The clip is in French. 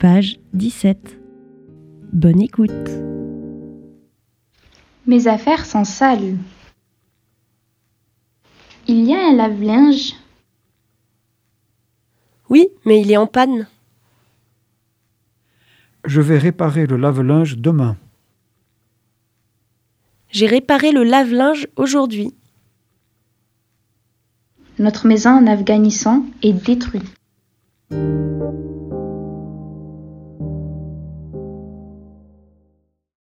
page 17. Bonne écoute. Mes affaires sont sales. Il y a un lave-linge? Oui, mais il est en panne. Je vais réparer le lave-linge demain. J'ai réparé le lave-linge aujourd'hui. Notre maison en Afghanistan est détruite.